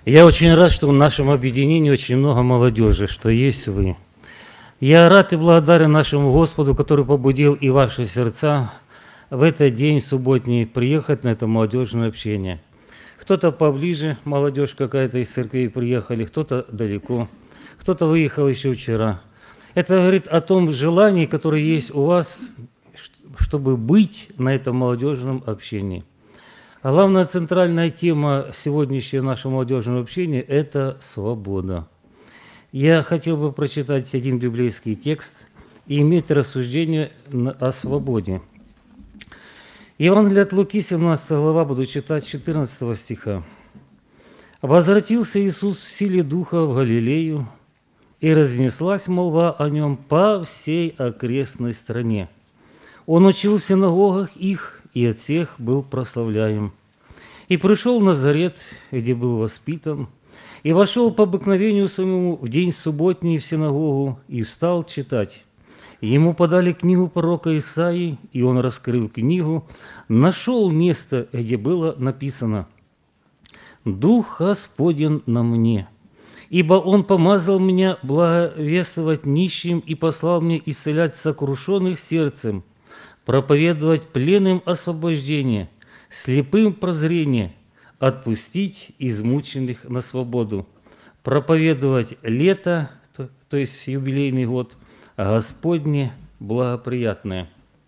Я очень рад, что в нашем объединении очень много молодежи, что есть вы. Я рад и благодарен нашему Господу, который побудил и ваши сердца в этот день субботний приехать на это молодежное общение. Кто-то поближе, молодежь какая-то из церквей приехали, кто-то далеко, кто-то выехал еще вчера. Это говорит о том желании, которое есть у вас, чтобы быть на этом молодежном общении. Главная центральная тема сегодняшнего нашего молодежного общения – это свобода. Я хотел бы прочитать один библейский текст и иметь рассуждение о свободе. Евангелие от Луки, 17 глава, буду читать 14 стиха. «Возвратился Иисус в силе Духа в Галилею, и разнеслась молва о Нем по всей окрестной стране. Он учил в синагогах их, и от всех был прославляем. И пришел в Назарет, где был воспитан, и вошел по обыкновению своему в день субботний в синагогу, и стал читать. Ему подали книгу пророка Исаии, и он, раскрыв книгу, нашел место, где было написано: «Дух Господен на мне, ибо Он помазал меня благовествовать нищим и послал мне исцелять сокрушенных сердцем, проповедовать пленным освобождение, слепым прозрение, отпустить измученных на свободу, проповедовать лето, то есть юбилейный год, а Господне благоприятное».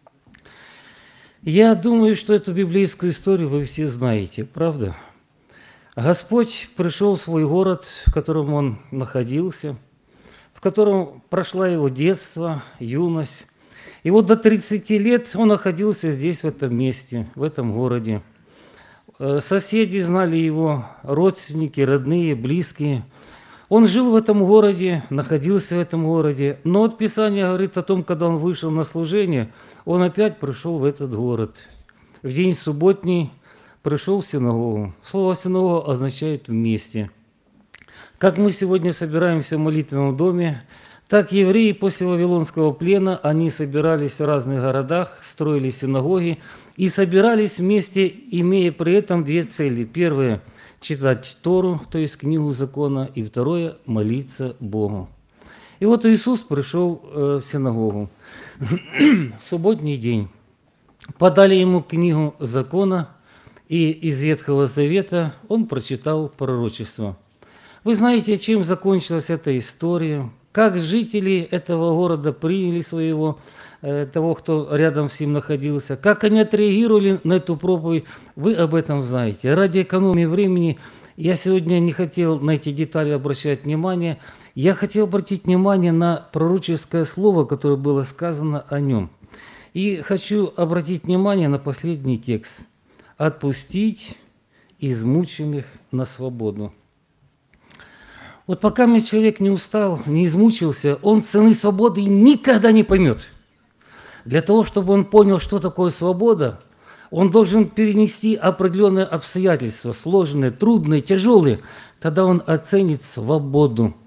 Я думаю, что эту библейскую историю вы все знаете, правда? Господь пришел в свой город, в котором Он находился, в котором прошла его детство, юность. И вот до 30 лет он находился здесь, в этом месте, в этом городе. Соседи знали его, родственники, родные, близкие. Он жил в этом городе, находился в этом городе. Но вот Писание говорит о том, когда он вышел на служение, он опять пришел в этот город. В день субботний пришел в синагогу. Слово «синагога» означает «вместе». Как мы сегодня собираемся в молитвенном доме, так евреи после Вавилонского плена, они собирались в разных городах, строили синагоги и собирались вместе, имея при этом две цели. Первое – читать Тору, то есть книгу закона, и второе – молиться Богу. И вот Иисус пришел в синагогу в субботний день. Подали ему книгу закона, и из Ветхого Завета он прочитал пророчество. Вы знаете, чем закончилась эта история? Как жители этого города приняли своего, того, кто рядом с ним находился, как они отреагировали на эту проповедь, вы об этом знаете. Ради экономии времени я сегодня не хотел на эти детали обращать внимание. Я хотел обратить внимание на пророческое слово, которое было сказано о нем. И хочу обратить внимание на последний текст. «Отпустить измученных на свободу». Вот пока человек не устал, не измучился, он цены свободы никогда не поймет. Для того, чтобы он понял, что такое свобода, он должен перенести определенные обстоятельства, сложные, трудные, тяжелые. Тогда он оценит свободу.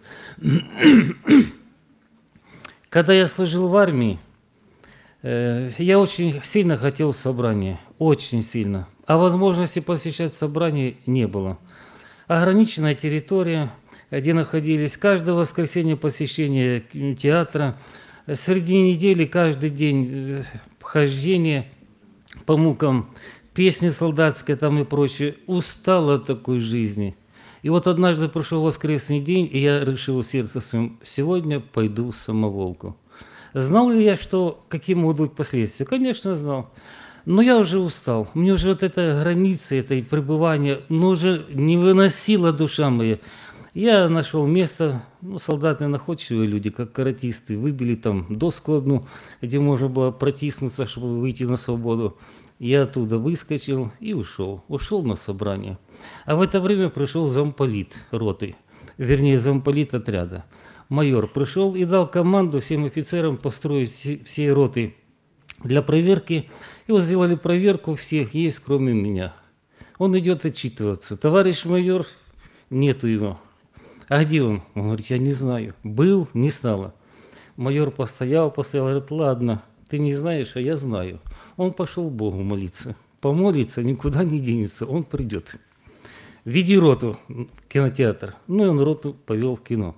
Когда я служил в армии, я очень сильно хотел собрания, очень сильно. А возможности посещать собрания не было. Ограниченная территория, где находились каждое воскресенье посещение театра, среди недели каждый день хождение по мукам, песни солдатские там и прочее. Устал от такой жизни. И вот однажды пришел воскресный день, и я решил в сердце своем: сегодня пойду в самоволку. Знал ли я, что какие могут быть последствия? Конечно, знал. Но я уже устал. Мне уже вот эта граница, это пребывание, уже не выносила душа моя. Я нашел место, солдаты находчивые люди, как каратисты, выбили там доску одну, где можно было протиснуться, чтобы выйти на свободу. Я оттуда выскочил и ушел. Ушел на собрание. А в это время пришел замполит роты, вернее замполит отряда. Майор пришел и дал команду всем офицерам построить все роты для проверки. И вот сделали проверку, всех есть, кроме меня. Он идет отчитываться. Товарищ майор, нету его. А где он? Он говорит: я не знаю. Был, не стало. Майор постоял, говорит: ладно, ты не знаешь, а я знаю. Он пошел Богу молиться. Помолится, никуда не денется, он придет. веди роту в кинотеатр. Ну и он роту повел в кино.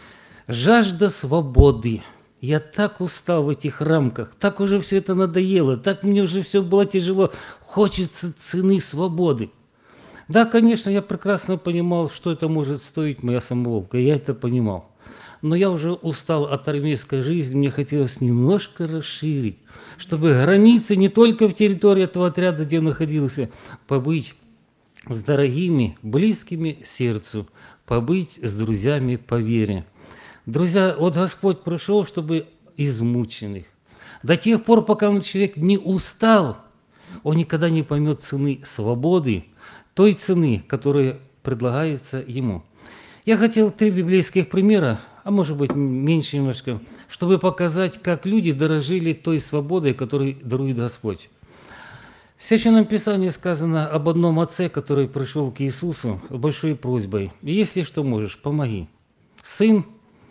Жажда свободы. Я так устал в этих рамках, так уже все это надоело, так мне уже все было тяжело. Хочется цены свободы. Да, конечно, я прекрасно понимал, что это может стоить моя самоволка, я это понимал. Но я уже устал от армейской жизни, мне хотелось немножко расширить, чтобы границы не только в территории этого отряда, где я находился, побыть с дорогими, близкими сердцу, побыть с друзьями по вере. Друзья, вот Господь пришел, чтобы измученных. До тех пор, пока человек не устал, он никогда не поймет цены свободы, той цены, которая предлагается ему. Я хотел 3 библейских примера, а может быть меньше немножко, чтобы показать, как люди дорожили той свободой, которую дарует Господь. В Священном Писании сказано об одном отце, который пришел к Иисусу с большой просьбой: «Если что можешь, помоги». Сын,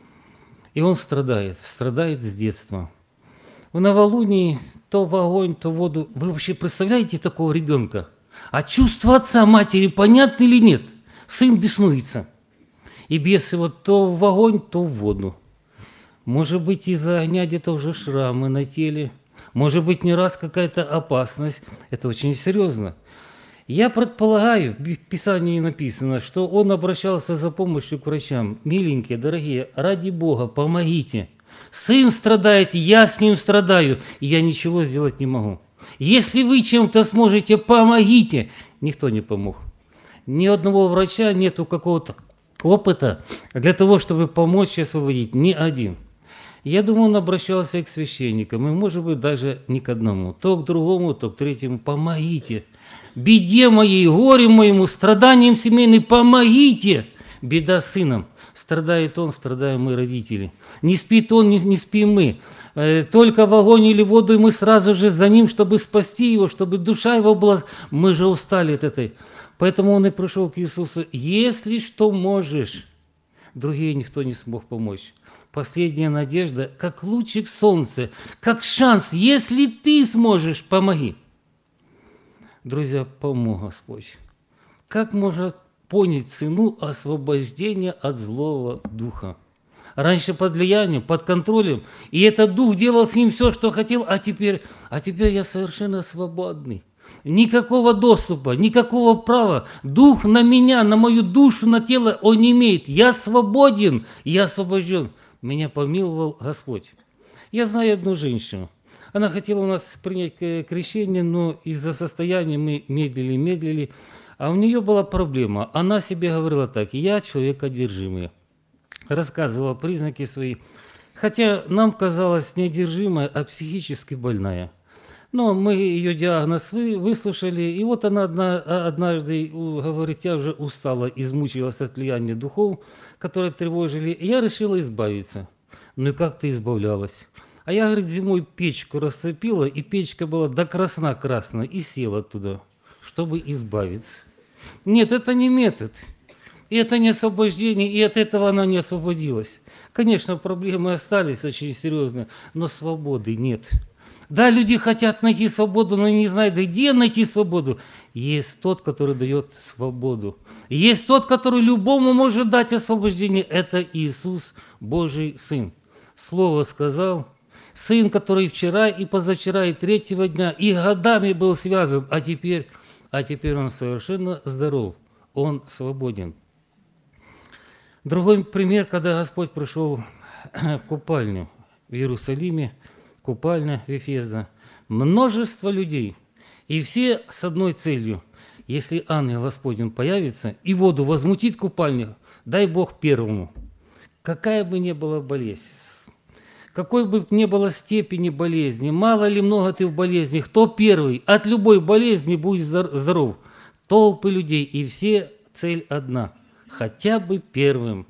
и он страдает с детства. В новолунии то в огонь, то в воду. Вы вообще представляете такого ребенка? А чувства отца, матери понятны или нет? Сын беснуется. И бес его то в огонь, то в воду. Может быть, из-за огня где-то уже шрамы на теле. Может быть, не раз какая-то опасность. Это очень серьезно. Я предполагаю, в Писании написано, что он обращался за помощью к врачам. Миленькие, дорогие, ради Бога, помогите. Сын страдает, я с ним страдаю, и я ничего сделать не могу. Если вы чем-то сможете, помогите. Никто не помог. Ни одного врача нету какого-то опыта для того, чтобы помочь и освободить. Ни один. Я думаю, он обращался и к священникам, и, может быть, даже не к одному. То к другому, то к третьему. Помогите. Беде моей, горе моему, страданиям семейным, помогите. Беда с сыном. Страдает он, страдаем мы, родители. Не спит он, не спим мы. Только в огонь или в воду, и мы сразу же за ним, чтобы спасти его, чтобы душа его была. Мы же устали от этой. Поэтому он и пришел к Иисусу. Если что можешь, другие никто не смог помочь. Последняя надежда, как лучик солнца, как шанс. Если ты сможешь, помоги. Друзья, помог Господь. Как можно понять цену освобождения от злого духа? Раньше под влиянием, под контролем, и этот дух делал с ним все, что хотел, а теперь я совершенно свободный. Никакого доступа, никакого права. Дух на меня, на мою душу, на тело он не имеет. Я свободен, я освобожден. Меня помиловал Господь. Я знаю одну женщину. Она хотела у нас принять крещение, но из-за состояния мы медлили. А у нее была проблема. Она себе говорила так: я человек одержимый. Рассказывала признаки свои. Хотя нам казалось не одержимая, а психически больная. Но мы ее диагноз выслушали, и вот она однажды говорит: я уже устала, измучилась от влияния духов, которые тревожили, и я решила избавиться. Ну и как ты избавлялась? А я, говорит, зимой печку растопила, и печка была до красна красная, и села туда, чтобы избавиться. Нет, это не метод, и это не освобождение, и от этого она не освободилась. Конечно, проблемы остались очень серьезные, но свободы нет. Да, люди хотят найти свободу, но не знают, где найти свободу. Есть тот, который дает свободу. Есть тот, который любому может дать освобождение. Это Иисус, Божий Сын. Слово сказал. Сын, который вчера и позавчера, и 3-го дня, и годами был связан, а теперь он совершенно здоров. Он свободен. Другой пример, когда Господь пришел в купальню в Иерусалиме, купальня Вифезда, множество людей, и все с одной целью: если ангел Господень появится и воду возмутит купальню, дай Бог первому. Какая бы ни была болезнь, какой бы ни было степени болезни, мало или много ты в болезни, кто первый от любой болезни будет здоров. Толпы людей, и все цель одна: хотя бы первым.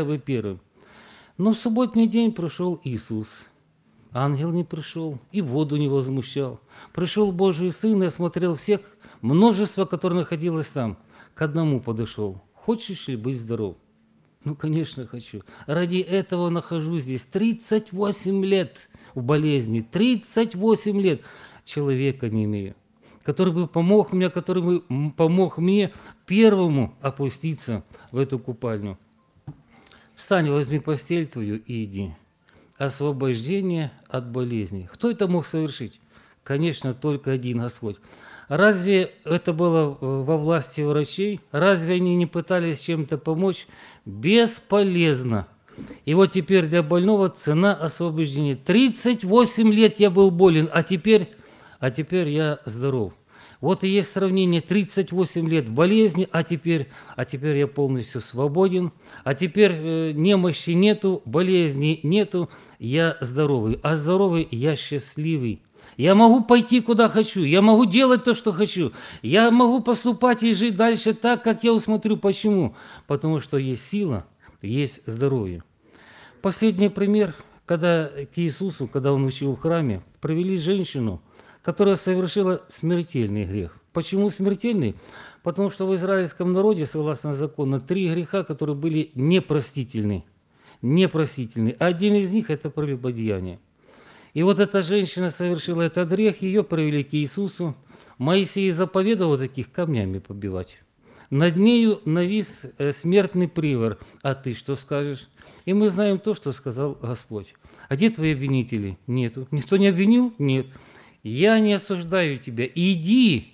Но в субботний день пришел Иисус. Ангел не пришел, и воду не возмущал. Пришел Божий Сын и осмотрел всех, множество, которое находилось там. К одному подошел: хочешь ли быть здоров? Ну, конечно, хочу. Ради этого нахожусь здесь. 38 лет в болезни, 38 лет. Человека не имею. который бы помог мне, который бы помог мне первому опуститься в эту купальню. Встань, возьми постель твою и иди. Освобождение от болезней. Кто это мог совершить? Конечно, только один Господь. Разве это было во власти врачей? Разве они не пытались чем-то помочь? Бесполезно. И вот теперь для больного цена освобождения. 38 лет я был болен, а теперь я здоров. Вот и есть сравнение: 38 лет в болезни, а теперь я полностью свободен, а теперь немощи нету, болезни нету, я здоровый, а здоровый я счастливый. Я могу пойти куда хочу, я могу делать то, что хочу, я могу поступать и жить дальше так, как я усмотрю. Почему? Потому что есть сила, есть здоровье. Последний пример, когда к Иисусу, когда Он учил в храме, провели женщину, которая совершила смертельный грех. Почему смертельный? Потому что в израильском народе, согласно закону, 3 греха, которые были непростительны. Непростительны. Один из них – это прелюбодеяние. И вот эта женщина совершила этот грех, ее провели к Иисусу. Моисей заповедовал таких камнями побивать. Над нею навис смертный приговор. А ты что скажешь? И мы знаем то, что сказал Господь. А где твои обвинители? Нету. Никто не обвинил? Нет. Я не осуждаю тебя. Иди,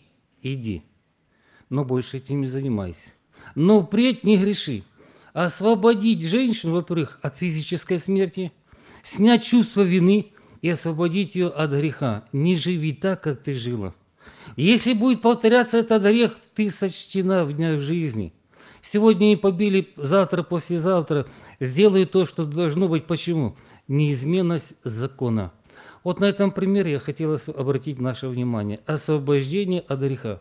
но больше этим не занимайся. Но впредь не греши. Освободить женщину, во-первых, от физической смерти, снять чувство вины и освободить ее от греха. Не живи так, как ты жила. Если будет повторяться этот грех, ты сочтена в днях жизни. Сегодня не побили, завтра, послезавтра. Сделай то, что должно быть. Почему? Неизменность закона. Вот на этом примере я хотел обратить наше внимание. Освобождение от греха.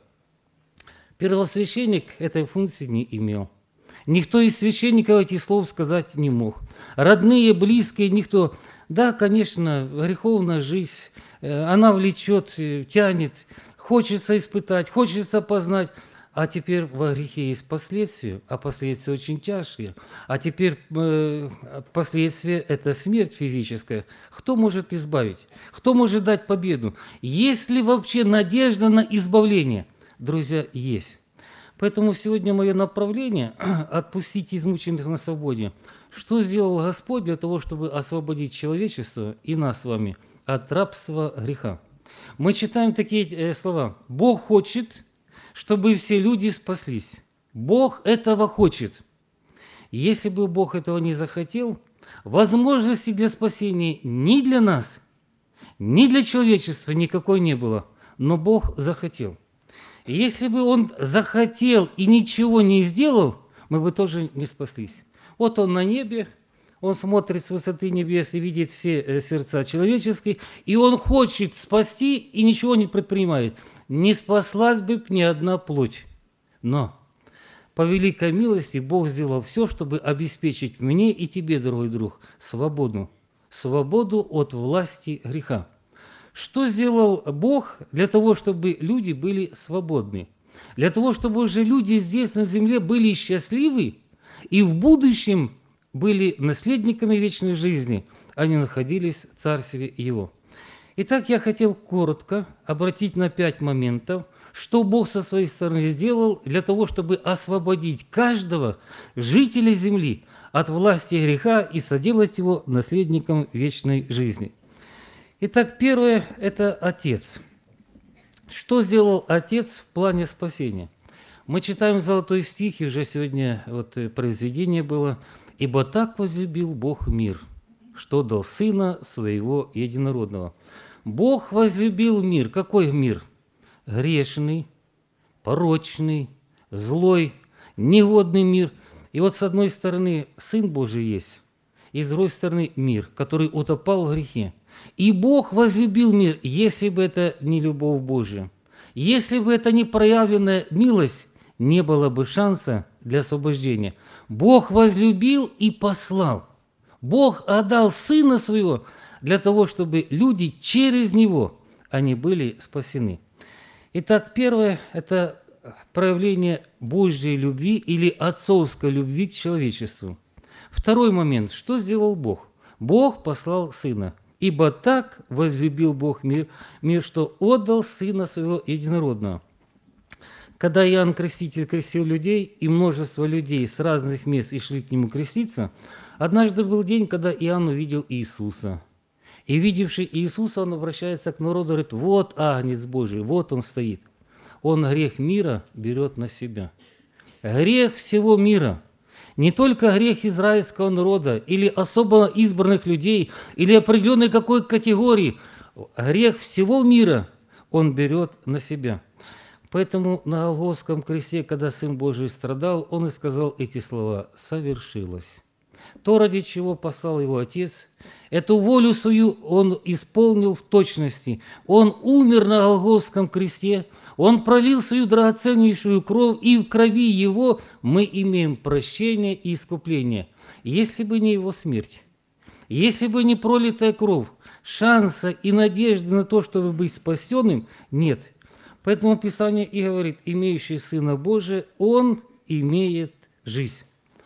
Первосвященник этой функции не имел. Никто из священников этих слов сказать не мог. Родные, близкие, никто. Да, конечно, греховная жизнь, она влечет, тянет, хочется испытать, хочется познать. А теперь во грехе есть последствия, а последствия очень тяжкие. А теперь последствия – это смерть физическая. Кто может избавить? Кто может дать победу? Есть ли вообще надежда на избавление? Друзья, есть. Поэтому сегодня мое направление – отпустить измученных на свободе. Что сделал Господь для того, чтобы освободить человечество и нас с вами от рабства греха? Мы читаем такие слова. Бог хочет, чтобы все люди спаслись. Бог этого хочет. Если бы Бог этого не захотел, возможности для спасения ни для нас, ни для человечества никакой не было. Но Бог захотел. Если бы Он захотел и ничего не сделал, мы бы тоже не спаслись. Вот Он на небе, Он смотрит с высоты небес и видит все сердца человеческие, и Он хочет спасти и ничего не предпринимает. Не спаслась бы ни одна плоть. Но по великой милости Бог сделал все, чтобы обеспечить мне и тебе, дорогой друг, свободу. Свободу от власти греха. Что сделал Бог для того, чтобы люди были свободны? Для того, чтобы уже люди здесь на земле были счастливы и в будущем были наследниками вечной жизни, они находились в Царстве Его. Итак, я хотел коротко обратить на 5 моментов, что Бог со своей стороны сделал для того, чтобы освободить каждого жителя земли от власти греха и соделать его наследником вечной жизни. Итак, первое – это Отец. Что сделал Отец в плане спасения? Мы читаем золотой стих, и уже сегодня произведение было. «Ибо так возлюбил Бог мир, что дал Сына Своего Единородного». Бог возлюбил мир. Какой мир? Грешный, порочный, злой, негодный мир. И вот с одной стороны Сын Божий есть, и с другой стороны мир, который утопал в грехе. И Бог возлюбил мир, если бы это не любовь Божия. Если бы это не проявленная милость, не было бы шанса для освобождения. Бог возлюбил и послал. Бог отдал Сына Своего для того, чтобы люди через Него, они были спасены. Итак, первое – это проявление Божьей любви или отцовской любви к человечеству. Второй момент – что сделал Бог? Бог послал Сына. Ибо так возлюбил Бог мир, что отдал Сына Своего Единородного. Когда Иоанн Креститель крестил людей, и множество людей с разных мест и шли к Нему креститься, однажды был день, когда Иоанн увидел Иисуса. И видевший Иисуса, он обращается к народу и говорит: вот Агнец Божий, вот Он стоит. Он грех мира берет на себя. Грех всего мира. Не только грех израильского народа или особо избранных людей, или определенной какой категории. Грех всего мира Он берет на себя. Поэтому на Голгофском кресте, когда Сын Божий страдал, Он и сказал эти слова: «Совершилось». То, ради чего послал Его Отец, эту волю свою Он исполнил в точности. Он умер на Голгофском кресте, Он пролил свою драгоценнейшую кровь, и в крови Его мы имеем прощение и искупление. Если бы не Его смерть, если бы не пролитая кровь, шанса и надежды на то, чтобы быть спасенным, нет. Поэтому Писание и говорит: имеющий Сына Божия, он имеет жизнь.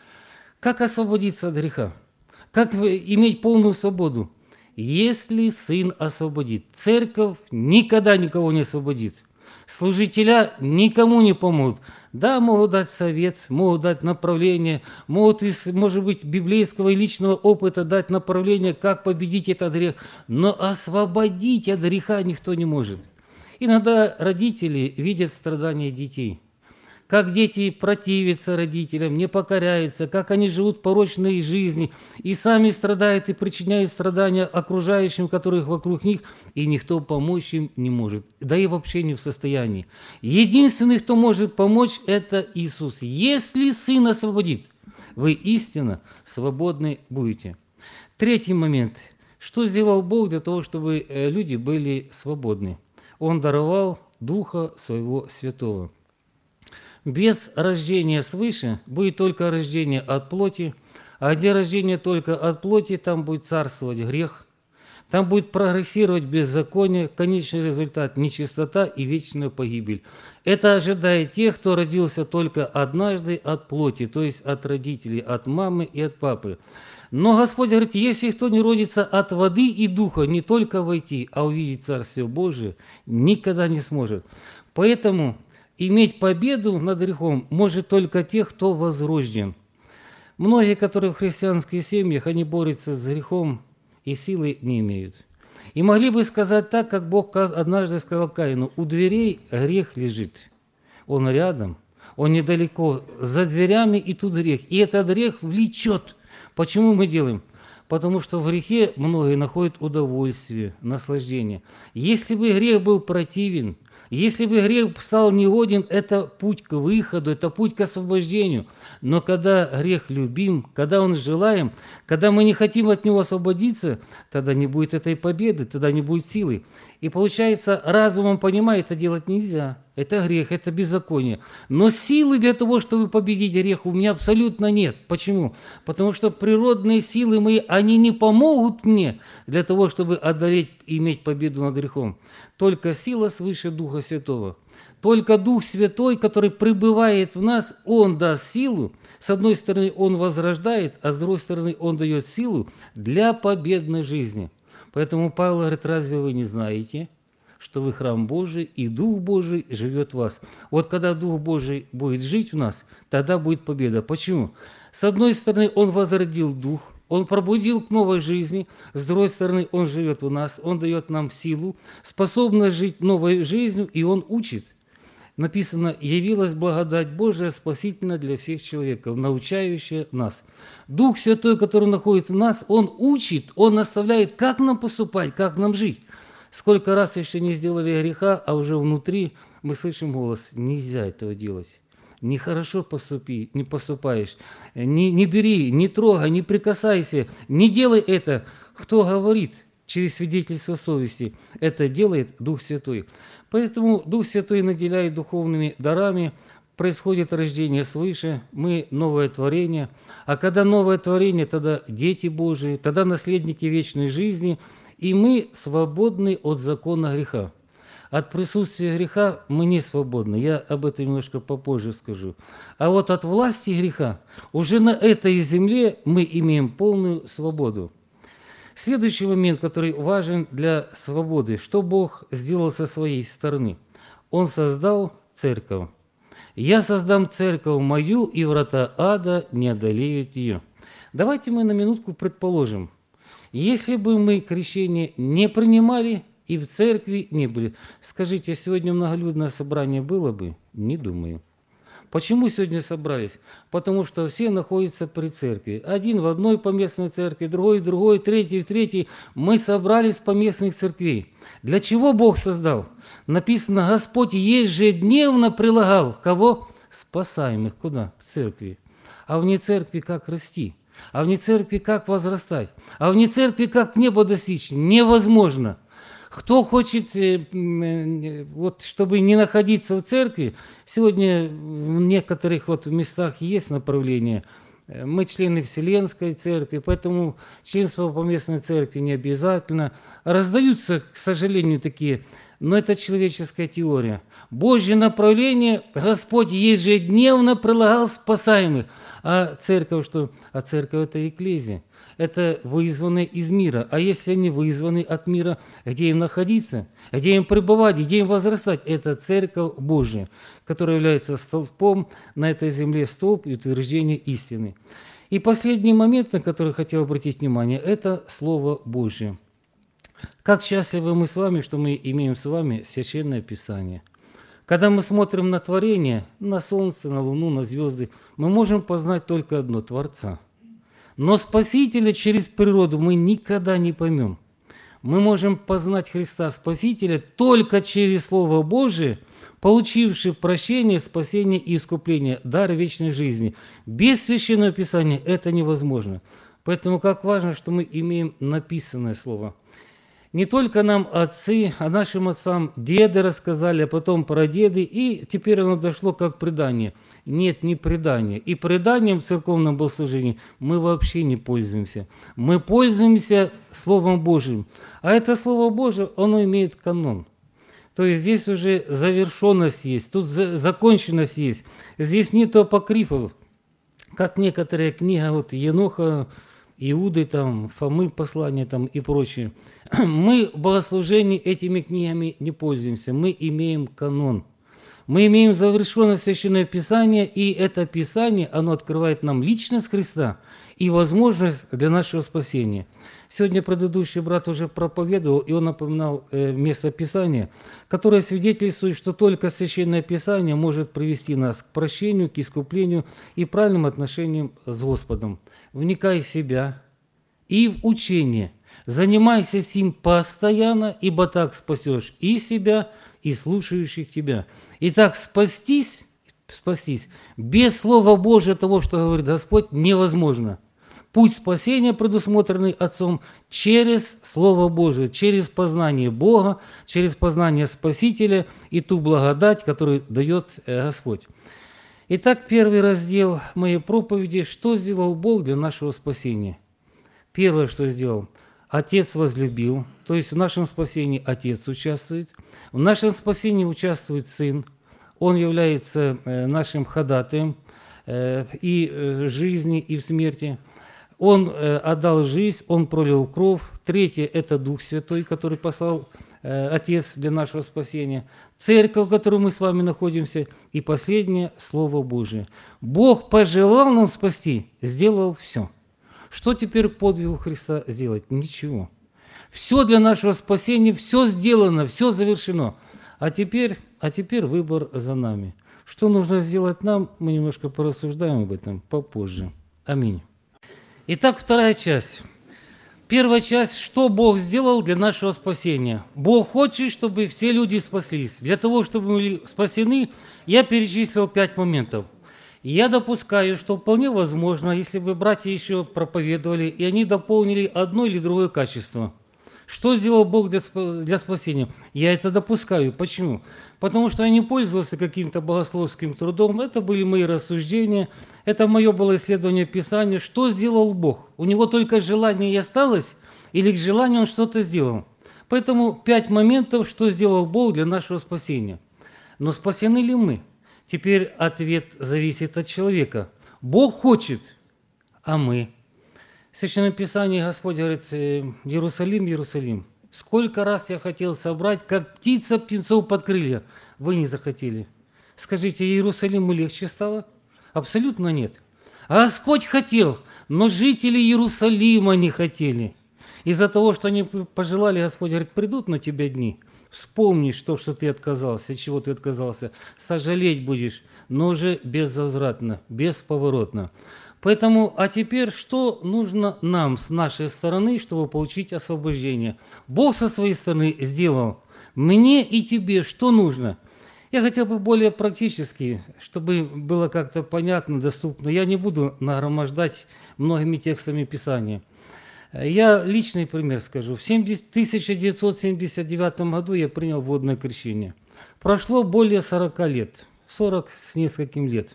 Как освободиться от греха? Как иметь полную свободу? Если Сын освободит. Церковь никогда никого не освободит. Служителя никому не помогут. Да, могут дать совет, могут дать направление, могут, может быть, библейского и личного опыта дать направление, как победить этот грех, но освободить от греха никто не может. Иногда родители видят страдания детей, как дети противятся родителям, не покоряются, как они живут порочной жизнью и сами страдают и причиняют страдания окружающим, которых вокруг них, и никто помочь им не может, да и вообще не в состоянии. Единственный, кто может помочь, это Иисус. Если Сын освободит, вы истинно свободны будете. Третий момент. Что сделал Бог для того, чтобы люди были свободны? Он даровал Духа Своего Святого. Без рождения свыше будет только рождение от плоти, а где рождение только от плоти, там будет царствовать грех, там будет прогрессировать беззаконие, конечный результат – нечистота и вечная погибель. Это ожидает тех, кто родился только однажды от плоти, то есть от родителей, от мамы и от папы. Но Господь говорит: если кто не родится от воды и духа, не только войти, а увидеть Царствие Божие, никогда не сможет. Поэтому иметь победу над грехом может только тех, кто возрожден. Многие, которые в христианских семьях, они борются с грехом и силы не имеют. И могли бы сказать так, как Бог однажды сказал Каину: у дверей грех лежит. Он рядом, он недалеко, за дверями, и тут грех. И этот грех влечет. Почему мы делаем? Потому что в грехе многие находят удовольствие, наслаждение. Если бы грех был противен, если бы грех стал негоден, это путь к выходу, это путь к освобождению. Но когда грех любим, когда он желаем, когда мы не хотим от него освободиться, тогда не будет этой победы, тогда не будет силы. И получается, разумом понимая, это делать нельзя. Это грех, это беззаконие. Но силы для того, чтобы победить грех, у меня абсолютно нет. Почему? Потому что природные силы мои, они не помогут мне для того, чтобы одолеть и иметь победу над грехом. Только сила свыше Духа Святого. Только Дух Святой, который пребывает в нас, Он даст силу. С одной стороны, Он возрождает, а с другой стороны, Он дает силу для победной жизни. Поэтому Павел говорит: разве вы не знаете, что вы храм Божий, и Дух Божий живет в вас? Вот когда Дух Божий будет жить в нас, тогда будет победа. Почему? С одной стороны, Он возродил Дух, Он пробудил к новой жизни, с другой стороны, Он живет в нас, Он дает нам силу, способность жить новой жизнью, и Он учит. Написано: «Явилась благодать Божия спасительна для всех человеков, научающая нас». Дух Святой, который находится в нас, Он учит, Он наставляет, как нам поступать, как нам жить. Сколько раз еще не сделали греха, а уже внутри мы слышим голос: нельзя этого делать. Нехорошо поступи, не поступаешь, не бери, не трогай, не прикасайся, не делай это. Кто говорит через свидетельство совести? Это делает Дух Святой. Поэтому Дух Святой наделяет духовными дарами, происходит рождение свыше, мы новое творение. А когда новое творение, тогда дети Божии, тогда наследники вечной жизни, и мы свободны от закона греха. От присутствия греха мы не свободны, я об этом немножко попозже скажу. А вот от власти греха уже на этой земле мы имеем полную свободу. Следующий момент, который важен для свободы. Что Бог сделал со своей стороны? Он создал церковь. «Я создам церковь мою, и врата ада не одолеют ее». Давайте мы на минутку предположим, если бы мы крещение не принимали и в церкви не были, скажите, сегодня многолюдное собрание было бы? Не думаю. Почему сегодня собрались? Потому что все находятся при церкви. Один в одной поместной церкви, другой в другой, третий в третьей. Мы собрались в поместных церквей. Для чего Бог создал? Написано, Господь ежедневно прилагал кого? Спасаемых. Куда? В церкви. А вне церкви как расти? А вне церкви как возрастать? А вне церкви как небо достичь? Невозможно. Кто хочет, вот, чтобы не находиться в церкви, сегодня в некоторых вот местах есть направление. Мы члены Вселенской церкви, поэтому членство в поместной церкви не обязательно. Раздаются, к сожалению, такие, но это человеческая теория. Божье направление Господь ежедневно прилагал спасаемых. А церковь что? А церковь – это экклезия. Это вызванные из мира. А если они вызваны от мира, где им находиться, где им пребывать, где им возрастать? Это Церковь Божия, которая является столпом на этой земле, столб и утверждение истины. И последний момент, на который хотел обратить внимание, это Слово Божие. Как счастливы мы с вами, что мы имеем с вами Священное Писание. Когда мы смотрим на творение, на солнце, на луну, на звезды, мы можем познать только одно – Творца. Но Спасителя через природу мы никогда не поймем. Мы можем познать Христа Спасителя только через Слово Божие, получивший прощение, спасение и искупление, дар вечной жизни. Без Священного Писания это невозможно. Поэтому как важно, что мы имеем написанное Слово. Не только нам отцы, а нашим отцам деды рассказали, а потом прадеды, и теперь оно дошло как предание. Нет, не предание. И преданием в церковном богослужении мы вообще не пользуемся. Мы пользуемся Словом Божьим. А это Слово Божие, оно имеет канон. То есть здесь уже завершенность есть, тут законченность есть. Здесь нет апокрифов, как некоторые книги вот Еноха, Иуды, там, Фомы послания там, и прочее. Мы в богослужении этими книгами не пользуемся, мы имеем канон. Мы имеем завершенное Священное Писание, и это Писание, оно открывает нам личность Христа и возможность для нашего спасения. Сегодня предыдущий брат уже проповедовал, и он напоминал место Писания, которое свидетельствует, что только Священное Писание может привести нас к прощению, к искуплению и правильным отношениям с Господом. Вникай в себя и в учение. Занимайся сим постоянно, ибо так спасешь и себя, и слушающих тебя. Итак, спастись без Слова Божия, того, что говорит Господь, невозможно. Путь спасения, предусмотренный Отцом, через Слово Божие, через познание Бога, через познание Спасителя и ту благодать, которую дает Господь. Итак, первый раздел моей проповеди – что сделал Бог для нашего спасения? Первое, что сделал – Отец возлюбил, то есть в нашем спасении Отец участвует, в нашем спасении участвует Сын, Он является нашим ходатаем и в жизни, и в смерти. Он отдал жизнь, Он пролил кровь. Третье – это Дух Святой, который послал Отец для нашего спасения. Церковь, в которой мы с вами находимся. И последнее – Слово Божие. Бог пожелал нам спасти, сделал все. Что теперь подвигу Христа сделать? Ничего. Все для нашего спасения, все сделано, все завершено. А теперь выбор за нами. Что нужно сделать нам, мы немножко порассуждаем об этом попозже. Аминь. Итак, вторая часть. Первая часть, что Бог сделал для нашего спасения. Бог хочет, чтобы все люди спаслись. Для того, чтобы мы были спасены, я перечислил 5 моментов. Я допускаю, что вполне возможно, если бы братья еще проповедовали, и они дополнили одно или другое качество. Что сделал Бог для спасения? Я это допускаю. Почему? Потому что я не пользовался каким-то богословским трудом. Это были мои рассуждения. Это мое было исследование Писания. Что сделал Бог? У него только желание и осталось? Или к желанию он что-то сделал? Поэтому 5 моментов, что сделал Бог для нашего спасения. Но спасены ли мы? Теперь ответ зависит от человека. Бог хочет, а мы? В Священном Писании Господь говорит: Иерусалим, Иерусалим, сколько раз я хотел собрать, как птица птенцов под крылья, вы не захотели. Скажите, Иерусалиму легче стало? Абсолютно нет. А Господь хотел, но жители Иерусалима не хотели. Из-за того, что они пожелали, Господь говорит: придут на тебя дни, вспомнишь то, что ты отказался, от чего ты отказался, сожалеть будешь, но уже безвозвратно, бесповоротно. Поэтому, а теперь что нужно нам с нашей стороны, чтобы получить освобождение? Бог со своей стороны сделал. Мне и тебе что нужно? Я хотел бы более практически, чтобы было как-то понятно, доступно. Я не буду нагромождать многими текстами Писания. Я личный пример скажу. В 1979 году я принял водное крещение. Прошло более 40 лет, 40 с нескольким лет.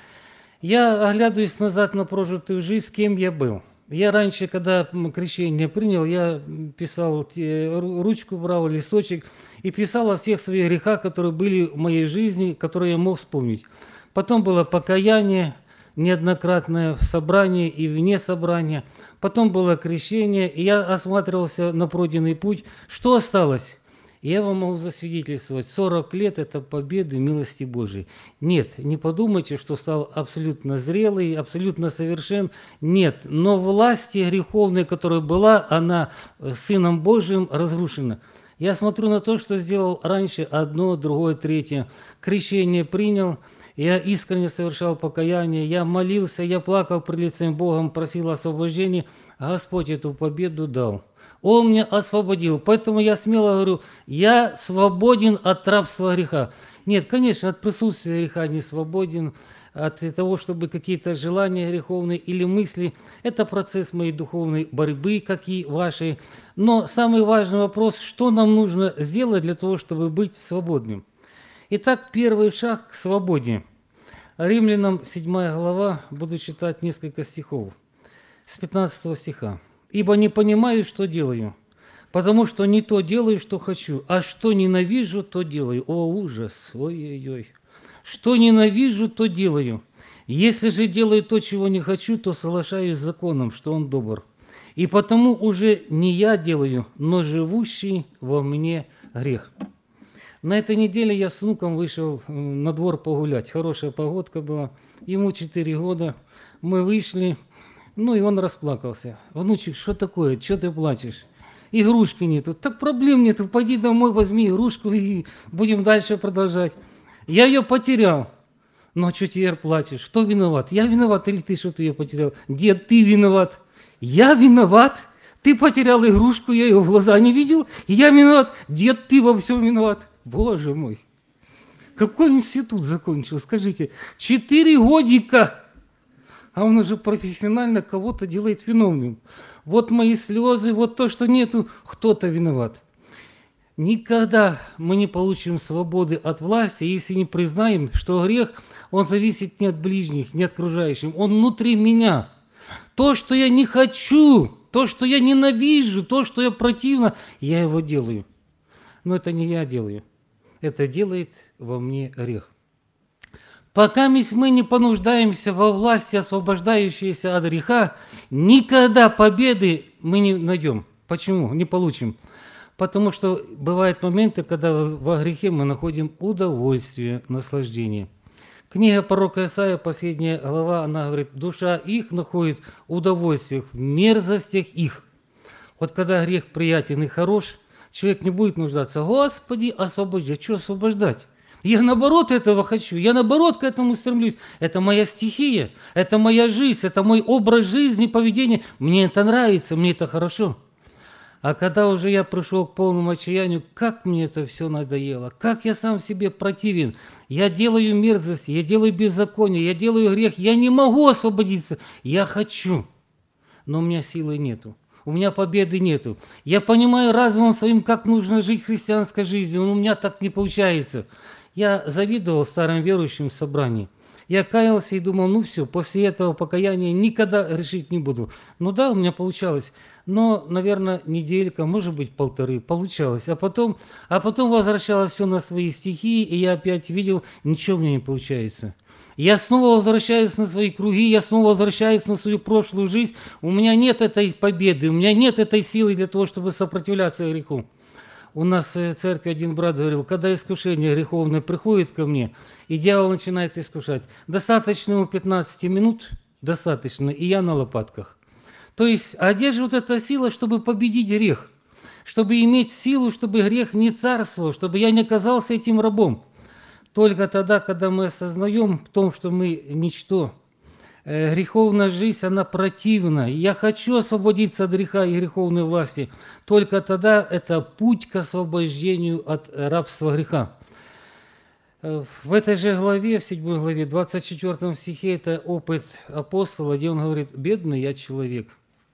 Я оглядываюсь назад на прожитую жизнь, с кем я был. Я раньше, когда крещение принял, я писал, ручку брал, листочек, и писал о всех своих грехах, которые были в моей жизни, которые я мог вспомнить. Потом было покаяние неоднократное в собрании и вне собрания. Потом было крещение, и я осматривался на пройденный путь. Что осталось? Я вам могу засвидетельствовать, 40 лет – это победы милости Божией. Нет, не подумайте, что стал абсолютно зрелый, абсолютно совершен. Нет, но власть греховная, которая была, она Сыном Божиим разрушена. Я смотрю на то, что сделал раньше одно, другое, третье. Крещение принял, я искренне совершал покаяние, я молился, я плакал пред лицем Богом, просил освобождения, а Господь эту победу дал. Он меня освободил. Поэтому я смело говорю, я свободен от рабства греха. Нет, конечно, от присутствия греха не свободен, от того, чтобы какие-то желания греховные или мысли. Это процесс моей духовной борьбы, как и вашей. Но самый важный вопрос, что нам нужно сделать для того, чтобы быть свободным. Итак, первый шаг к свободе. Римлянам 7 глава, буду читать несколько стихов. С 15 стиха. «Ибо не понимаю, что делаю, потому что не то делаю, что хочу, а что ненавижу, то делаю». О, ужас! Ой-ой-ой! «Что ненавижу, то делаю. Если же делаю то, чего не хочу, то соглашаюсь с законом, что он добр. И потому уже не я делаю, но живущий во мне грех». На этой неделе я с внуком вышел на двор погулять. Хорошая погодка была. Ему 4 года. Мы вышли. Ну, и он расплакался. Внучек, что такое? Что ты плачешь? Игрушки нету. Так проблем нету. Пойди домой, возьми игрушку и будем дальше продолжать. Я ее потерял. Ну, а что теперь плачешь? Кто виноват? Я виноват или ты что-то ее потерял? Дед, ты виноват. Я виноват? Ты потерял игрушку, я ее в глаза не видел. Я виноват. Дед, ты во всем виноват. Боже мой. Какой институт закончил? Скажите, 4 годика. А он уже профессионально кого-то делает виновным. Вот мои слезы, вот то, что нету, кто-то виноват. Никогда мы не получим свободы от власти, если не признаем, что грех, он зависит не от ближних, не от окружающих, он внутри меня. То, что я не хочу, то, что я ненавижу, то, что я противно, я его делаю. Но это не я делаю, это делает во мне грех. Пока мы не понуждаемся во власти, освобождающейся от греха, никогда победы мы не найдем. Почему? Не получим. Потому что бывают моменты, когда во грехе мы находим удовольствие, наслаждение. Книга пророка Исаия, последняя глава, она говорит, душа их находит удовольствие в мерзостях их. Вот когда грех приятен и хорош, человек не будет нуждаться. Господи, освободи. А что освобождать? Я наоборот этого хочу, я наоборот к этому стремлюсь. Это моя стихия, это моя жизнь, это мой образ жизни, поведения. Мне это нравится, мне это хорошо. А когда уже я пришел к полному отчаянию, как мне это все надоело, как я сам себе противен. Я делаю мерзость, я делаю беззаконие, я делаю грех, я не могу освободиться. Я хочу, но у меня силы нету. У меня победы нету. Я понимаю разумом своим, как нужно жить христианской жизнью, но у меня так не получается. Я завидовал старым верующим в собрании. Я каялся и думал, ну все, после этого покаяния никогда решить не буду. Ну да, у меня получалось. Но, наверное, неделька, может быть, 1,5 получалось. А потом возвращалось все на свои стихии, и я опять видел, ничего у меня не получается. Я снова возвращаюсь на свои круги, я снова возвращаюсь на свою прошлую жизнь. У меня нет этой победы, у меня нет этой силы для того, чтобы сопротивляться греху. У нас в церкви один брат говорил, когда искушение греховное приходит ко мне, и дьявол начинает искушать, достаточно ему 15 минут, достаточно, и я на лопатках. То есть, а где же вот эта сила, чтобы победить грех? Чтобы иметь силу, чтобы грех не царствовал, чтобы я не оказался этим рабом. Только тогда, когда мы осознаем в том, что мы ничто, греховная жизнь, она противна. Я хочу освободиться от греха и греховной власти. Только тогда это путь к освобождению от рабства греха. В этой же главе, в 7 главе, 24 стихе, это опыт апостола, где он говорит: «Бедный я человек».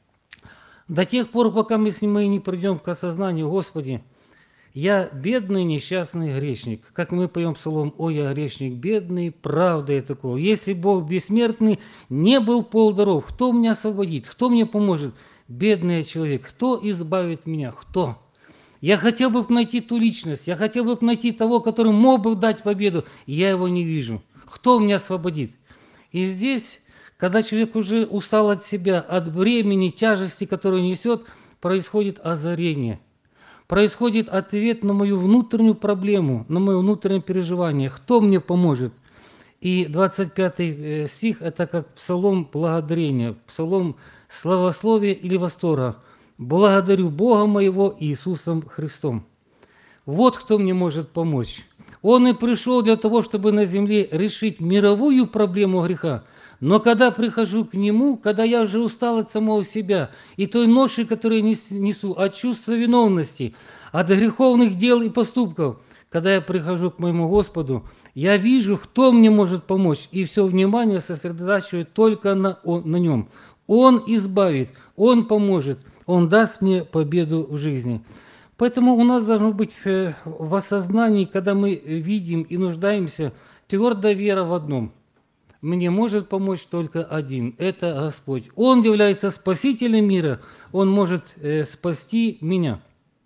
До тех пор, пока мы с ним не придем к осознанию: Господи, я бедный, несчастный грешник. Как мы поем псалом: «О, я грешник бедный, правда я такого». Если Бог бессмертный, не был полдаров, кто меня освободит, кто мне поможет? Бедный я человек, кто избавит меня, кто? Я хотел бы найти ту личность, я хотел бы найти того, который мог бы дать победу, и я его не вижу. Кто меня освободит? И здесь, когда человек уже устал от себя, от бремени, тяжести, которую несет, происходит озарение. Происходит ответ на мою внутреннюю проблему, на мое внутреннее переживание. Кто мне поможет? И 25 стих – это как псалом благодарения, псалом славословия или восторга. «Благодарю Бога моего Иисусом Христом». Вот кто мне может помочь. Он и пришел для того, чтобы на земле решить мировую проблему греха. Но когда прихожу к Нему, когда я уже устал от самого себя и той ноши, которую несу, от чувства виновности, от греховных дел и поступков, когда я прихожу к моему Господу, я вижу, кто мне может помочь, и все внимание сосредотачиваю только на Нем. Он избавит, Он поможет, Он даст мне победу в жизни. Поэтому у нас должно быть в осознании, когда мы видим и нуждаемся, твердая вера в одном. Мне может помочь только один – это Господь. Он является спасителем мира, Он может спасти меня.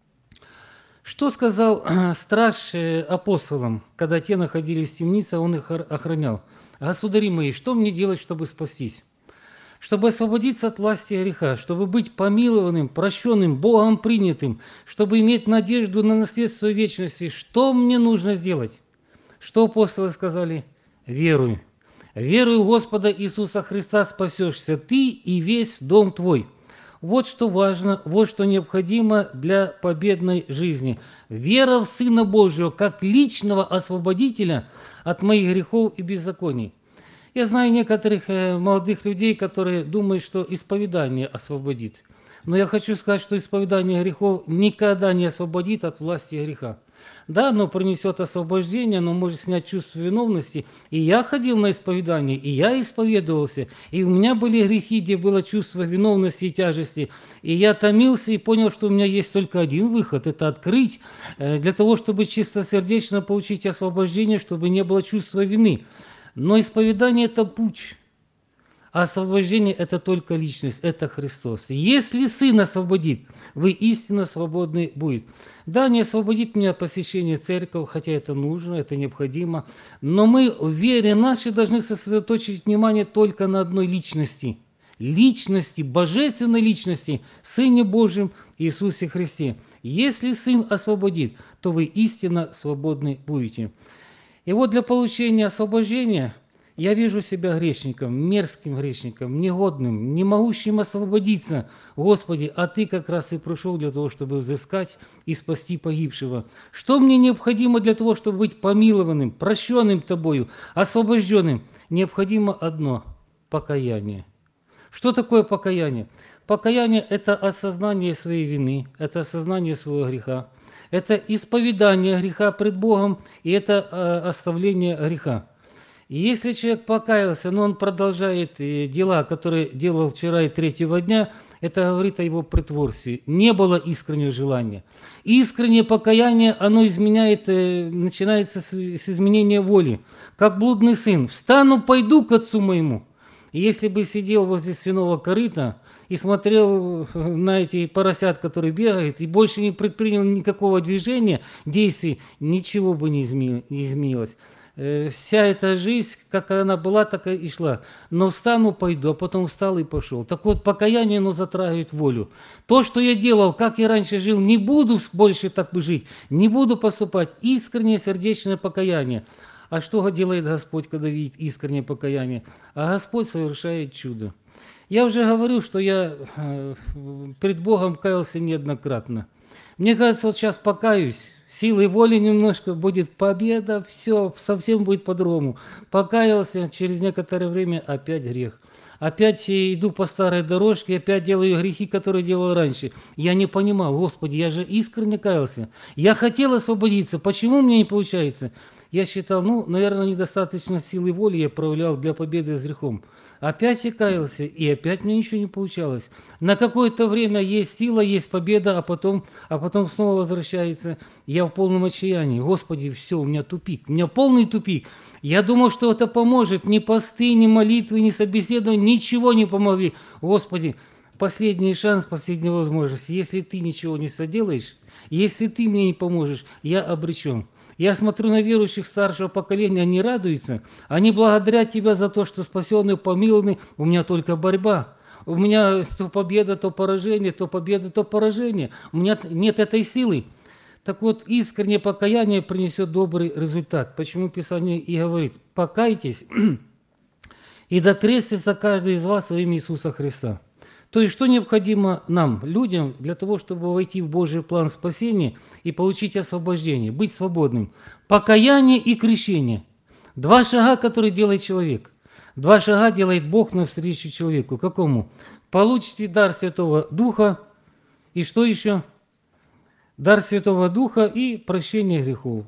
Что сказал страж апостолам, когда те находились в темнице, он их охранял? «Государи мои, что мне делать, чтобы спастись? Чтобы освободиться от власти греха, чтобы быть помилованным, прощенным, Богом принятым, чтобы иметь надежду на наследство вечности, что мне нужно сделать?» Что апостолы сказали? «Веруй. Веруй в Господа Иисуса Христа, спасешься ты и весь дом твой». Вот что важно, вот что необходимо для победной жизни. Вера в Сына Божьего, как личного освободителя от моих грехов и беззаконий. Я знаю некоторых молодых людей, которые думают, что исповедание освободит. Но я хочу сказать, что исповедание грехов никогда не освободит от власти греха. Да, оно принесет освобождение, оно может снять чувство виновности. И я ходил на исповедание, и я исповедовался, и у меня были грехи, где было чувство виновности и тяжести. И я томился и понял, что у меня есть только один выход – это открыть, для того, чтобы чистосердечно получить освобождение, чтобы не было чувства вины. Но исповедание – это путь. А освобождение – это только личность, это Христос. Если Сын освободит, вы истинно свободны будет. Да, не освободит меня посещение церкви, хотя это нужно, это необходимо, но мы в вере нашей должны сосредоточить внимание только на одной личности. Личности, божественной личности, Сыне Божьем Иисусе Христе. Если Сын освободит, то вы истинно свободны будете. И вот для получения освобождения я вижу себя грешником, мерзким грешником, негодным, не могущим освободиться. Господи, а Ты как раз и пришел для того, чтобы взыскать и спасти погибшего. Что мне необходимо для того, чтобы быть помилованным, прощенным Тобою, освобожденным? Необходимо одно – покаяние. Что такое покаяние? Покаяние – это осознание своей вины, это осознание своего греха, это исповедание греха пред Богом и это оставление греха. И если человек покаялся, но он продолжает дела, которые делал вчера и третьего дня, это говорит о его притворстве. Не было искреннего желания. Искреннее покаяние, оно начинается с изменения воли. Как блудный сын. «Встану, пойду к отцу моему». И если бы сидел возле свиного корыта и смотрел на эти поросят, которые бегают, и больше не предпринял никакого движения, действий, ничего бы не изменилось. Вся эта жизнь, как она была, так и шла. Но встану, пойду, а потом встал и пошел. Так вот, покаяние, оно затрагивает волю. То, что я делал, как я раньше жил, не буду больше так жить, не буду поступать. Искреннее сердечное покаяние. А что делает Господь, когда видит искреннее покаяние? А Господь совершает чудо. Я уже говорю, что я пред Богом каялся неоднократно. Мне кажется, вот сейчас покаюсь, силой воли немножко будет победа, все совсем будет по-другому. Покаялся, через некоторое время опять грех. Опять иду по старой дорожке, опять делаю грехи, которые делал раньше. Я не понимал, Господи, я же искренне каялся. Я хотел освободиться, почему мне не получается? Я считал, наверное, недостаточно силы воли я проявлял для победы с грехом. Опять я каялся, и опять мне ничего не получалось. На какое-то время есть сила, есть победа, а потом снова возвращается. Я в полном отчаянии. Господи, все, у меня тупик, у меня полный тупик. Я думал, что это поможет. Ни посты, ни молитвы, ни собеседования, ничего не помогли. Господи, последний шанс, последняя возможность. Если ты ничего не соделаешь, если ты мне не поможешь, я обречен. Я смотрю на верующих старшего поколения, они радуются, они благодарят Тебя за то, что спасенные, помилованы, у меня только борьба. У меня то победа, то поражение, то победа, то поражение. У меня нет этой силы. Так вот, искреннее покаяние принесет добрый результат. Почему Писание и говорит, покайтесь, и докрестится каждый из вас во имя Иисуса Христа. То есть, что необходимо нам, людям, для того, чтобы войти в Божий план спасения и получить освобождение, быть свободным? Покаяние и крещение. 2 шага, которые делает человек. 2 шага делает Бог навстречу человеку. Какому? Получите дар Святого Духа. И что еще? Дар Святого Духа и прощение грехов.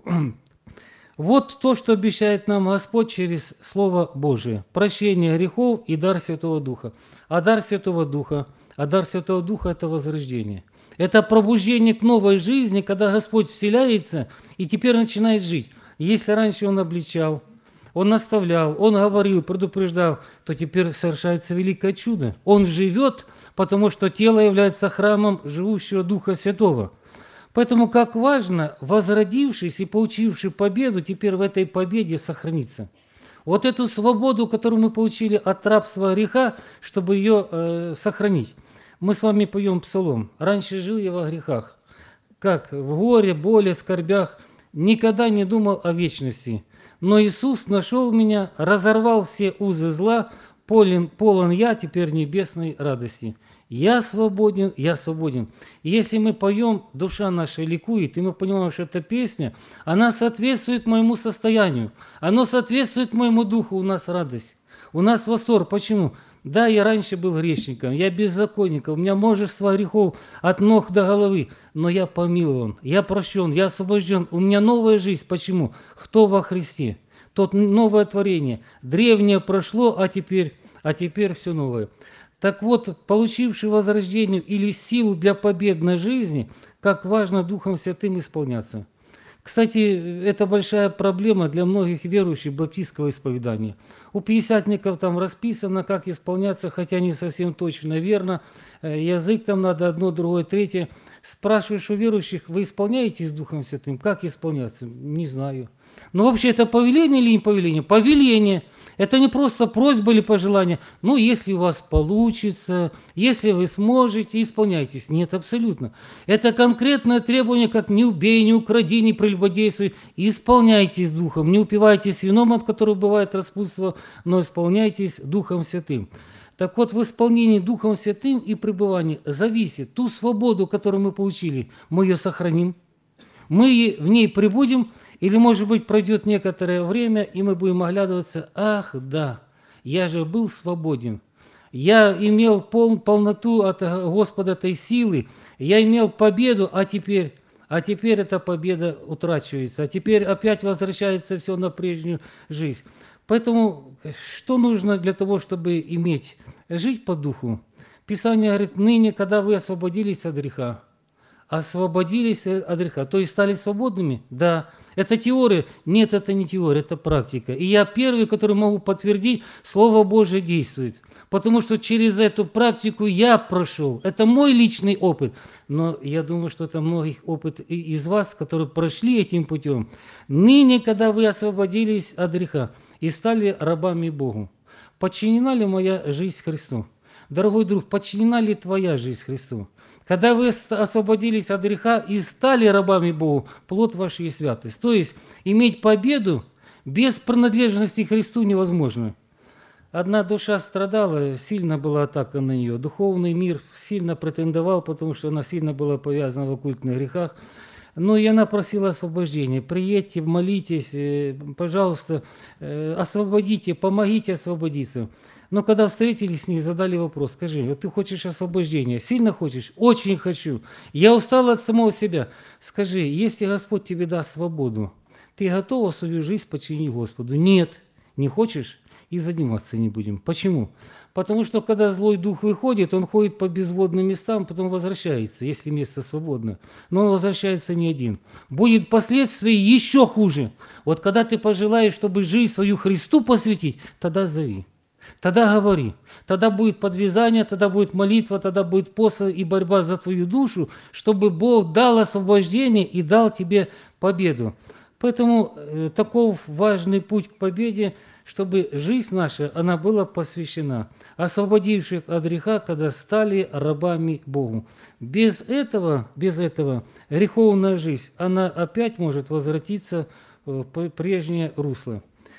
Вот то, что обещает нам Господь через Слово Божие. Прощение грехов и дар Святого Духа. А дар Святого Духа – это возрождение. Это пробуждение к новой жизни, когда Господь вселяется и теперь начинает жить. Если раньше Он обличал, Он наставлял, Он говорил, предупреждал, то теперь совершается великое чудо. Он живет, потому что тело является храмом живущего Духа Святого. Поэтому как важно, возродившись и получивший победу, теперь в этой победе сохраниться. Вот эту свободу, которую мы получили от рабства греха, чтобы ее сохранить. Мы с вами поем псалом. «Раньше жил я во грехах». Как? В горе, боли, скорбях. Никогда не думал о вечности. Но Иисус нашел меня, разорвал все узы зла, полон я теперь небесной радости. Я свободен, я свободен. И если мы поем, душа наша ликует, и мы понимаем, что эта песня, она соответствует моему состоянию, она соответствует моему духу, у нас радость, у нас восторг. Почему? Да, я раньше был грешником, я беззаконник, у меня множество грехов от ног до головы, но я помилован, я прощен, я освобожден, у меня новая жизнь. Почему? Кто во Христе? Тот новое творение. Древнее прошло, а теперь все новое. Так вот, получивший возрождение или силу для победной жизни, как важно Духом Святым исполняться. Кстати, это большая проблема для многих верующих баптистского исповедания. У пятидесятников там расписано, как исполняться, хотя не совсем точно верно. Язык там надо одно, другое, третье. Спрашиваешь у верующих, вы исполняетесь Духом Святым? Как исполняться? Не знаю. Но вообще это повеление или не повеление? Повеление. Это не просто просьба или пожелание. Если у вас получится, если вы сможете, исполняйтесь. Нет, абсолютно. Это конкретное требование, как не убей, не укради, не прелюбодействуй. Исполняйтесь Духом. Не упивайтесь вином, от которого бывает распутство, но исполняйтесь Духом Святым. Так вот, в исполнении Духом Святым и пребывании зависит ту свободу, которую мы получили, мы ее сохраним, мы в ней пребудем, или, может быть, пройдет некоторое время, и мы будем оглядываться, ах, да, я же был свободен, я имел полноту от Господа этой силы, я имел победу, а теперь эта победа утрачивается, а теперь опять возвращается все на прежнюю жизнь. Поэтому что нужно для того, чтобы иметь? Жить по духу. Писание говорит, ныне, когда вы освободились от греха, то есть стали свободными? Да. Это теория? Нет, это не теория, это практика. И я первый, который могу подтвердить, Слово Божие действует. Потому что через эту практику я прошел. Это мой личный опыт. Но я думаю, что это многих опыт и из вас, которые прошли этим путем. Ныне, когда вы освободились от греха и стали рабами Богу, подчинена ли моя жизнь Христу? Дорогой друг, подчинена ли твоя жизнь Христу? Когда вы освободились от греха и стали рабами Богу, плод ваш есть святость. То есть иметь победу без принадлежности Христу невозможно. Одна душа страдала, сильно была атака на нее. Духовный мир сильно претендовал, потому что она сильно была повязана в оккультных грехах. Но и она просила освобождения. Приедьте, молитесь, пожалуйста, освободите, помогите освободиться. Но когда встретились с ней, задали вопрос: скажи, вот ты хочешь освобождения? Сильно хочешь? Очень хочу. Я устал от самого себя. Скажи, если Господь тебе даст свободу, ты готова свою жизнь подчинить Господу? Нет. Не хочешь? И заниматься не будем. Почему? Потому что когда злой дух выходит, он ходит по безводным местам, потом возвращается, если место свободно. Но он возвращается не один. Будет последствия еще хуже. Вот когда ты пожелаешь, чтобы жизнь свою Христу посвятить, тогда зови. Тогда говори, тогда будет подвязание, тогда будет молитва, тогда будет пост и борьба за твою душу, чтобы Бог дал освобождение и дал тебе победу. Поэтому таков важный путь к победе, чтобы жизнь наша, она была посвящена, освободивших от греха, когда стали рабами Богу. Без этого греховная жизнь, она опять может возвратиться в прежнее русло.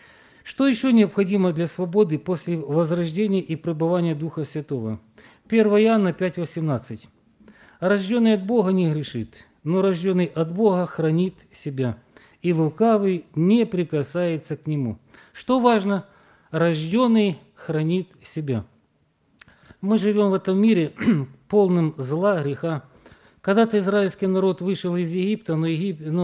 Что еще необходимо для свободы после возрождения и пребывания Духа Святого? 1 Иоанна 5,18. «Рожденный от Бога не грешит, но рожденный от Бога хранит себя, и лукавый не прикасается к нему». Что важно? Рожденный хранит себя. Мы живем в этом мире полным зла, греха. Когда-то израильский народ вышел из Египта, но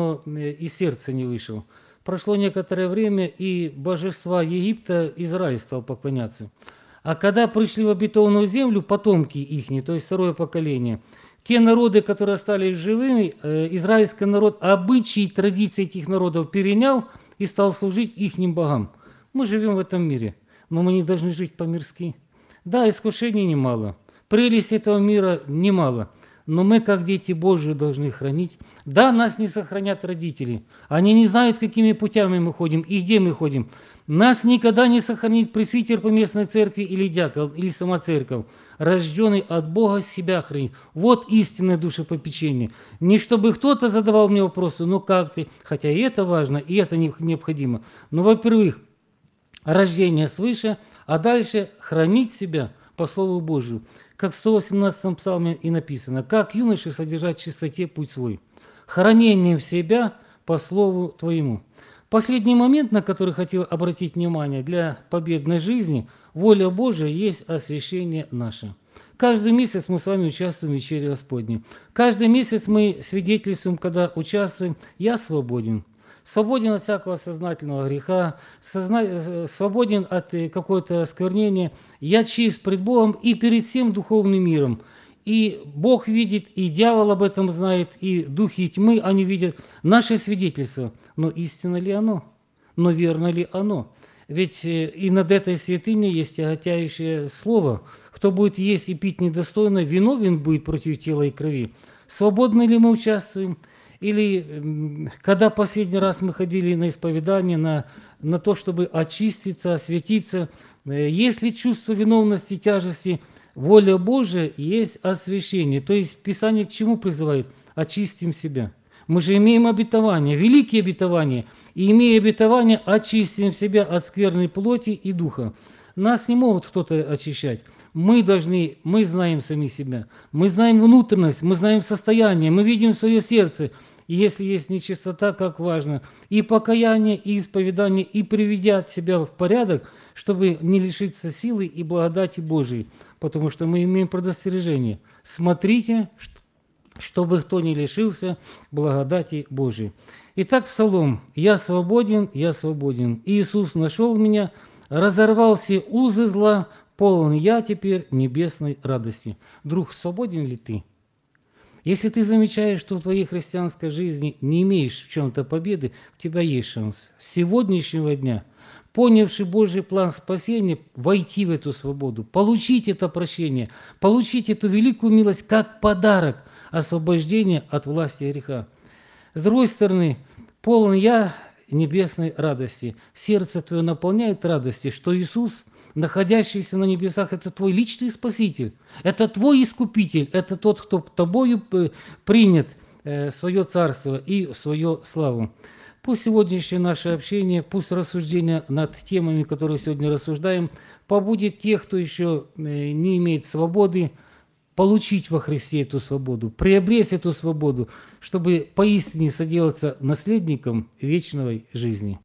из сердца не вышел. Прошло некоторое время, и божества Египта Израиль стал поклоняться. А когда пришли в обетованную землю, потомки их, то есть второе поколение, те народы, которые остались живыми, израильский народ обычаи и традиции этих народов перенял и стал служить ихним богам. Мы живем в этом мире, но мы не должны жить по-мирски. Да, искушений немало, прелесть этого мира немало, но мы, как дети Божьи, должны хранить. Да, нас не сохранят родители. Они не знают, какими путями мы ходим и где мы ходим. Нас никогда не сохранит пресвитер поместной церкви или дьякон, или сама церковь. Рожденный от Бога себя хранит. Вот истинное душепопечение. Не чтобы кто-то задавал мне вопросы, ну как ты? Хотя и это важно, и это необходимо. Но, во-первых, рождение свыше, а дальше хранить себя по Слову Божию. Как в 118-м псалме и написано: «Как юноше содержать в чистоте путь свой, хранением себя по Слову Твоему». Последний момент, на который хотел обратить внимание для победной жизни, воля Божия есть освящение наше. Каждый месяц мы с вами участвуем в вечере Господней. Каждый месяц мы свидетельствуем, когда участвуем: «Я свободен». Свободен от всякого сознательного греха, свободен от какого-то осквернения. Я чист пред Богом и перед всем духовным миром. И Бог видит, и дьявол об этом знает, и духи тьмы, они видят наше свидетельство. Но истинно ли оно? Но верно ли оно? Ведь и над этой святыней есть тяготяющее слово. Кто будет есть и пить недостойно, виновен будет против тела и крови. Свободны ли мы участвуем? Или когда последний раз мы ходили на исповедание, на то, чтобы очиститься, осветиться, есть ли чувство виновности, тяжести? Воля Божия есть освящение. То есть Писание к чему призывает? Очистим себя. Мы же имеем обетование, великие обетования, и имея обетование, очистим себя от скверной плоти и духа. Нас не могут кто-то очищать. Мы знаем сами себя, мы знаем внутренность, мы знаем состояние, мы видим свое сердце. И если есть нечистота, как важно, и покаяние, и исповедание, и приведя себя в порядок, чтобы не лишиться силы и благодати Божией. Потому что мы имеем предостережение. Смотрите, чтобы кто не лишился благодати Божией. Итак, Псалом: «Я свободен, я свободен. Иисус нашел меня, разорвал все узы зла, полон я теперь небесной радости». Друг, свободен ли ты? Если ты замечаешь, что в твоей христианской жизни не имеешь в чем-то победы, у тебя есть шанс с сегодняшнего дня, понявший Божий план спасения, войти в эту свободу, получить это прощение, получить эту великую милость как подарок освобождения от власти греха. С другой стороны, полон я небесной радости. Сердце твое наполняет радости, что Иисус, находящийся на небесах, это твой личный Спаситель, это твой Искупитель, это тот, кто тобою принят в свое царство и в свою славу. Пусть сегодняшнее наше общение, пусть рассуждения над темами, которые сегодня рассуждаем, побудет тех, кто еще не имеет свободы, получить во Христе эту свободу, приобрести эту свободу, чтобы поистине соделаться наследником вечной жизни.